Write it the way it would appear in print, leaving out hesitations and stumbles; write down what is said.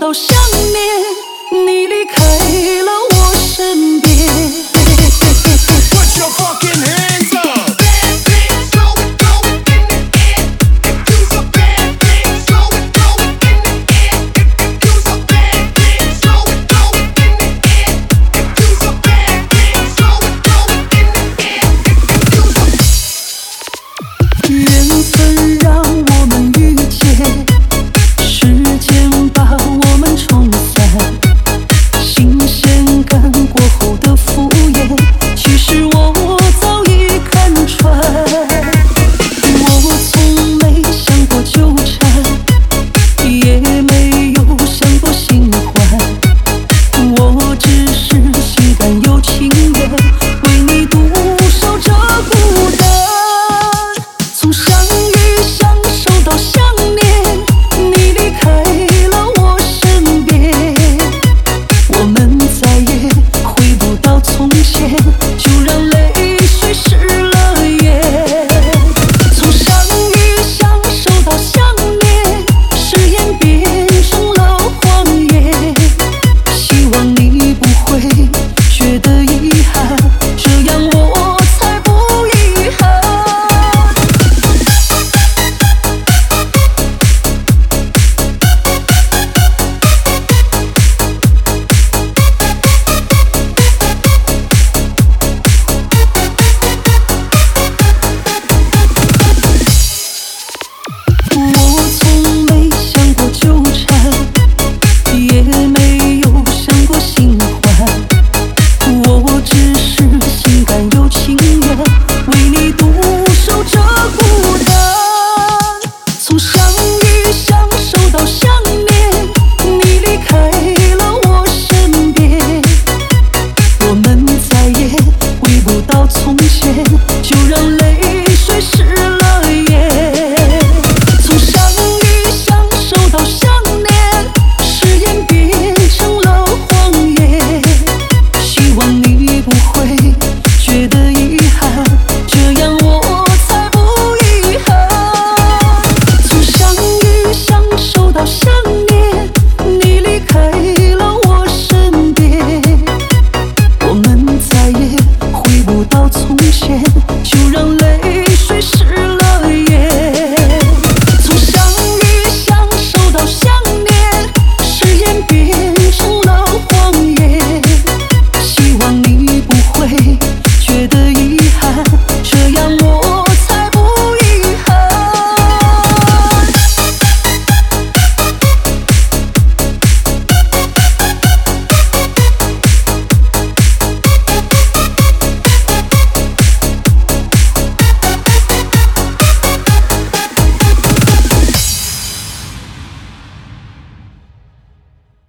到想念，你离开了我身边。 Put your fucking hands up. Bad things going, going in the air. If you's a bad things going, going in the air. If you's a bad things going, going in the air. If you's a bad things going, going in the air. If you's a 缘分让我们遇见，时间把我们冲散，新鲜感过后的敷衍，其实我早已看穿。我从没想过纠缠，也没有想过新欢，我只是心甘有情愿，为你独守着孤单。从相遇相守到想念，你离开了我身边，我们再也回不到从前，就让泪水湿了眼。从相遇相守到想念，誓言变成了谎言，希望你不会觉得遗憾，这样我才不遗憾。我